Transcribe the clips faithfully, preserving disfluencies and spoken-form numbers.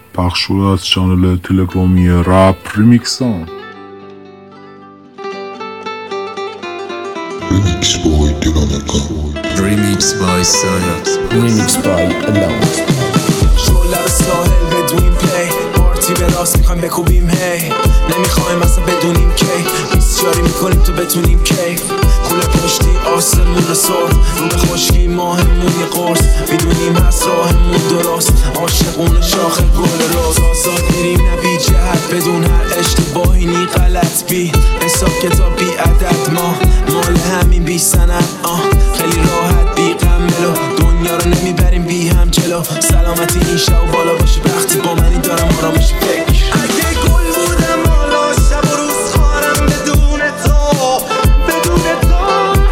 پخش شده از چانل تلگرامی رپ ریمیکسان. Remix by Delanaka. Remix by Saya. Remix by Alone. شعله ساحل بدونیم پلی پارتی به راست میخوایم بکوبیم هی نمیخوایم اصلا بدونیم کی بیسیاری میکنیم تو بتونیم کیف کوله پشتی آسمون رو سرد رو به خشکی ماهمون یه قرص میدونیم هست راهمون درست عاشقون شاخ گل روز آزاد میریم نه بی جهت بدون هر اشتباهی نی غلط بی حساب کتاب بی عدد ما مال همین بی سند آه خیلی راحت بی غملو دنیا رو نمیبریم بی هم جلو سلامتی این شب بالا باشه وقتی با منی دارم آرامش فکر اگه گل بودم حالا شب و روز خواهرم بدون تو بدون تو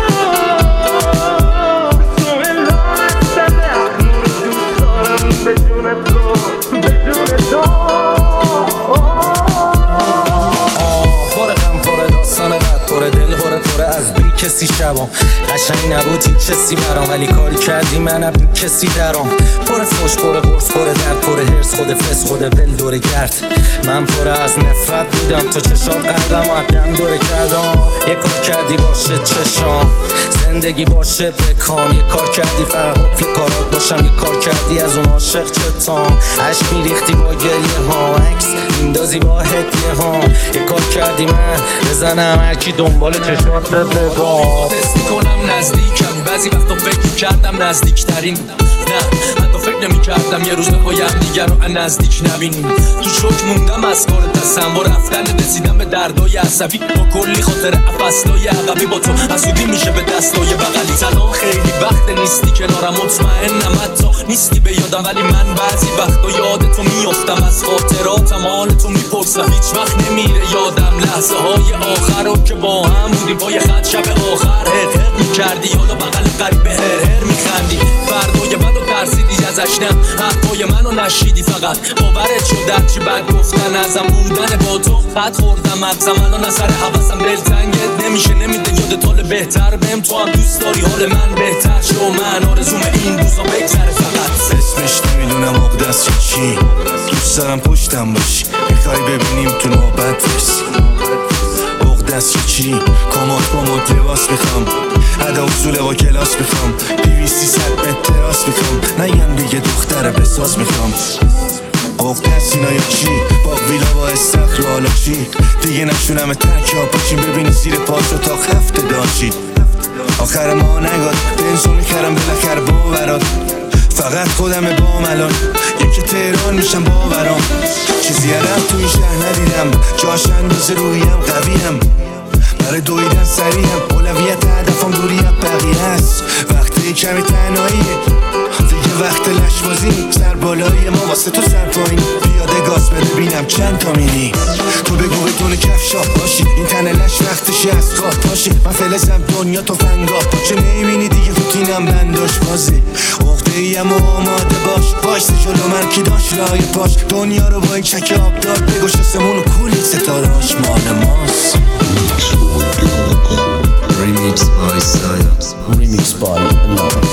بسم الله استده اخمون دوست دارم بدون تو بدون تو پر غم پر داستان بد پر دل پر پر از بی کسی شبام قشنگ نبود هیچ کسی برام ولی کاری کردی منم بی کسی درام پر فوش پر قرص پر درد پر هرس خود فس خود بل دوره گرد من پر از نفرت بودم تو چشام قردم و عبدم دوره کردم یه کار کردی باشه چشام زندگی باشه بکام یه کار کردی فقط حفل کارات باشم یه کار کردی از اون عاشق چتام عشق میریختی با گریه ها عکس میندازی با هدیه ها یه کار کردی من بزنم هرکی دنبال چشمات بگاه حس میکنم نزدیکم بعضی وقتا فکر کردم نزدیکترین نه حتی فکر نمی کردم یه روز بخوایم دیگر رو از نزدیک نبینیم تو شوک موندم از کار دستم و رفتن رسیدم به دردای عصبی با کلی خاطر افصلای عقبی با تو حسودی میشه به دستای بغلی سلام خیلی وقت نیستی کنارم مطمئنم حتی نیستی به یادم ولی من بعضی وقتا یاد تو میافتم از خاطراتم حال تو میپرسم هیچ وقت نمیره یادم لحظه های آخر رو که با هم بودیم پای خط شب آخر هر هر میکردی یادا بغل قریب هر هر میخندی فردای بعدو ترسیدی ازش نم حرفای منو نشیدی فقط باورت شد در چی بد گفتن ازم بودن با تو خط خوردم مغزم الان از سر حواسم دلتنگت نمیشه نمیده یادت حال بهتر بهم تو هم دوست داری حال من بهتر شو من آرزوم این روزا بگذره فقط اسمش نمیدونم عقده است چی دوست دارم پشتم باشی میخوای ببینیم تو نوبت رسی عقده است چی کامات کامات لباس میخوام ادا اصول با کلاس میخوام دویستی صد متر تراس میخوام نگم دیگه دختر بساز میخوام عقده است اینا یا چی با ویلا با استخر حالا چی دیگه نشونم ترک ها پاشیم ببینی زیر پاشو تا هفته داشی آخر ما نگاد بنزو میکرم بالاخر باورات فقط خودم بام الان یکی تهران میشم باورام چیزی عرب تو این شهر ندیدم جاش اندازه رویم قویم برای دویدن سریعم اولویت هدفم دوری از بقیه هست وقتی کمی تنهاییه دیگه وقت لشبازی سر بالایی ما واسه تو سر پایین پیاده گاز بده بینم چند تا میلی تو بگو بدون کفشا باشی این تنه لش وقتشی از خواه پاشی من فلزم دنیا تو فنگا پاچه نمیبینی دیگه روتینم بنداش بازی عقده ایم و آماده باش باشت جلو من کی داشت رای پاش دنیا رو با این چک آب داد بگوش سمون و کلی ستاره هاش مال ماست Remix by Saya. Remix by Alone.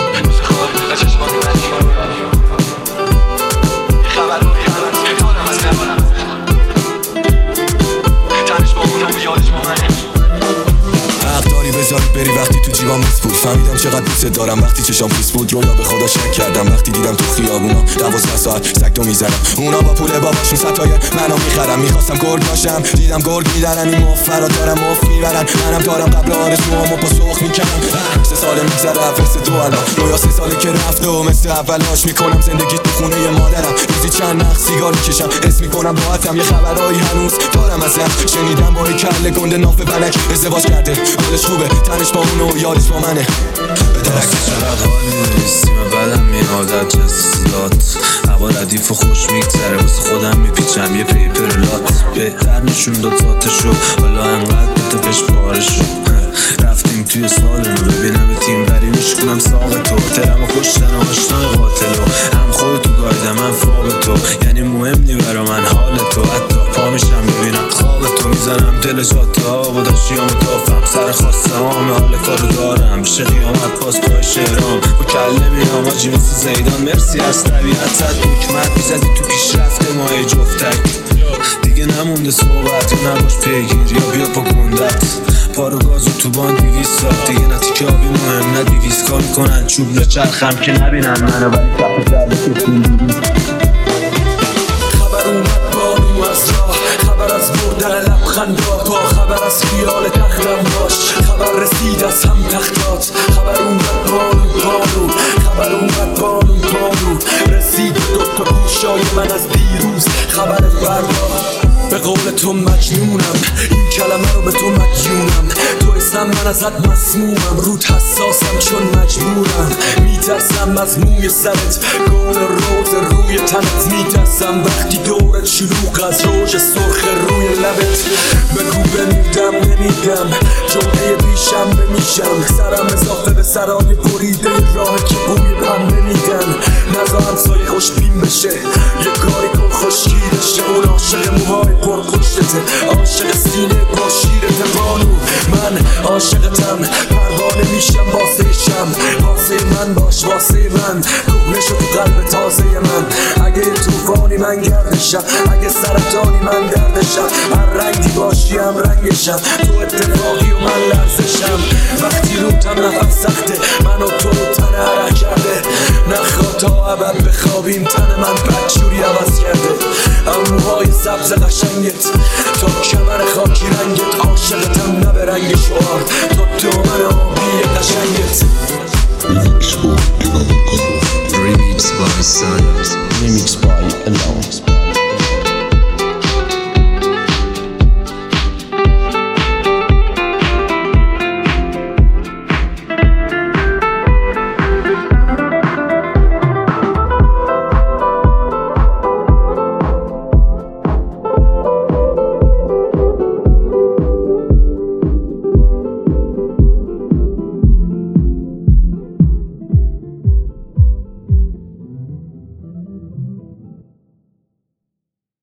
حقداری بذاری بری وقتی تو جیبام نیست بود فهمیدم چقدر دوست دارم وقتی چشام پیس بود رویا به خدا شک کردم وقتی دیدم تو خیابونا دوازده ساعت سگدو میزنم اونا با پول باباشون ستایر منو میخرم میخواستم گرگ باشم دیدم گرگ میدارن این مفرا دارم مف میبرن منم دارم قبل آرزوامو پاسخ میکنم سه سال میگذره فرست دو الان رویا سه ساله که رفته و مثل اولاش میکنم زندگی تو خونه مادرم روزی چند نخ سیگار میکشم اسم میکنم باهاتم یه خبرایی هنوز دارم ازم شنیدم با کله گنده ناف بلک ازدواج کرده حالش خوبه تنش با اونو یادش با منه واسه چقدر حال نیستیم بعدم این عادت جزیزات هوا ردیف و خوش میگذره واسه خودم میپیچم یه پیپر لات بهتر نشون داد ذاتشو حالا انقدر بتا بهش بارشو رفتیم توی سالنو ببینم تیم بری میشکنم ساق تو ترم و کشتن و آشنای قاتلو هم خودتو گایدم من فاق تو یعنی مهم نی برا من حال تو حتی پا میشم ببینم خواب تو میزنم دل جاده ها با داشتیام تافم سر خواستم همه حال کارو دارم میشه قیامت باز پای شهرام با کله میام آجی مثل زیدان مرسی از طبیعتت حکمت میزدی تو پیشرفت ماه جفتک دیگه نمونده صحبت یا نباش پیگیر یا بیا پا گندت پارو گازو تو باند بیویز ساخت دیگه نتی که آبی مهم نه بیویز کار میکنن چوب لچرخم که نبینن منو ولی کف زرده کسی خبر اومد بارو از راه خبر از بردن لبخندات با خبر از خیال تختم باش خبر رسید از هم تختات خبر اومد بارو بارو خبر اومد بارو بارو رسید دوتا گوشای من از دیروز خبر فردا به قول تو مجنونم این کلمه رو به تو مدیونم تو اسم من ازت مسمومم رود حساسم چون مجبورم میترسم از موی سرت گل روز روی تنت میترسم وقتی دورت شلوغ از روژ سرخ روی لبت بگو بمیردم نمیگم جمعه پیشم بمیشم سرم اضافه به سرای بریده راه که بوی بهم نمیدن نزا همسایه خوش بین بشه یه کاری کن خوشگیرشه اون عاشق موهای پر پشتته عاشق سینه با شیرت بانو من عاشقتم پروانه میشم واسه شم واسه من باش واسه من کوه شد تو قلب تازه من اگه توفانی من گردشم اگه سرطانی من دردشم هر رنگی باشی هم رنگشم تو اتفاقی و من لرزشم وقتی روتم نفس سخته من و تو تن عرق کرده نخواه تا ابد بخوابیم تن من بدجوری عوض کرده اموهای سبز قشنگت تا کمر خاکی رنگت عاشقتم نه به رنگ شعار تا دامن آبی قشنگت Remix boy دیگه نکن Remix by Saya. Remix by Alone.